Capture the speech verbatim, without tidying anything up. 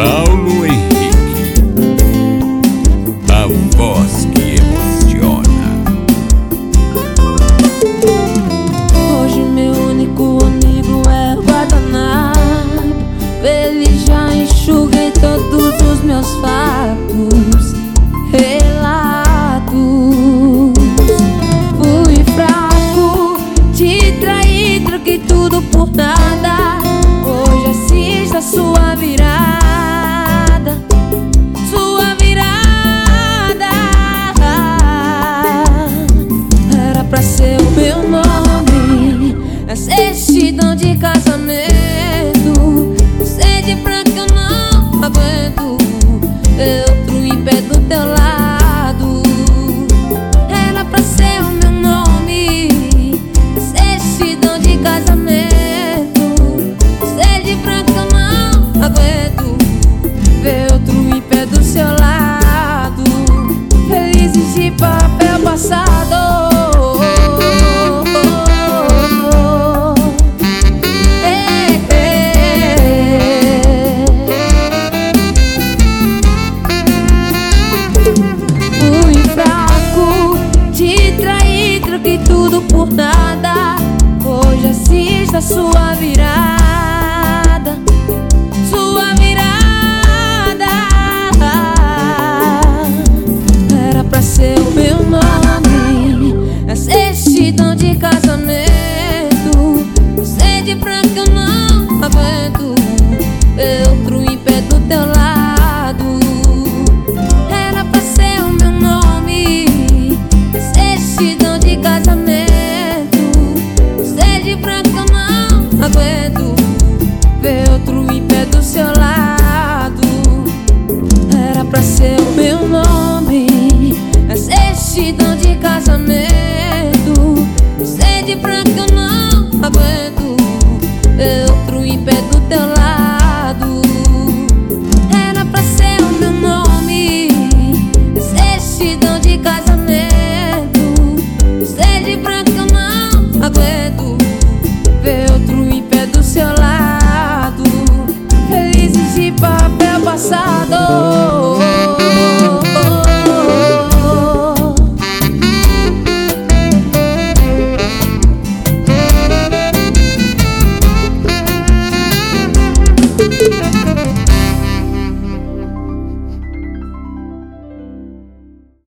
Paulo Henrique, a voz que emociona. Hoje meu único amigo é o guardanapo. Ele já enxuguei todos os meus fatos, relatos. Fui fraco, te traí, troquei tudo por nada. Hoje assista a sua virada, sua virada. Era pra ser o meu nome na certidão de casamento. Sei de branco eu não aguento outro em pé do teu lado. Era pra ser o meu nome na certidão de casamento. Sei de branco eu não aguento ver outro em pé do seu lado. Felizes de papel passado. Troquei tudo por nada. Hoje assista a sua virada, sua virada. Era pra ser o meu nome na certidão de casamento.